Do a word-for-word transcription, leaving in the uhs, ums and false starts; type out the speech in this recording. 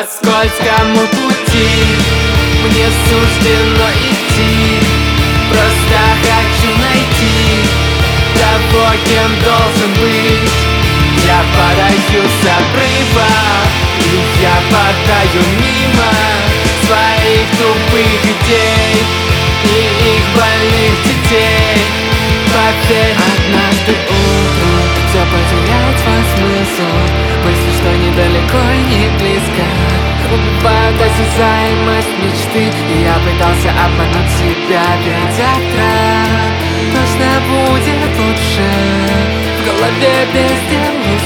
По скользкому пути мне суждено идти. Просто хочу найти того, кем должен быть. Я падаю с обрыва, и я падаю мимо своих тупых идей и их больных детей. Поверь, однажды утром все потеряет свой смысл. Мысли, что недалеко и не близко, убивают осязаемость мечты. И я пытался обмануть себя, ведь завтра точно будет лучше. В голове без дел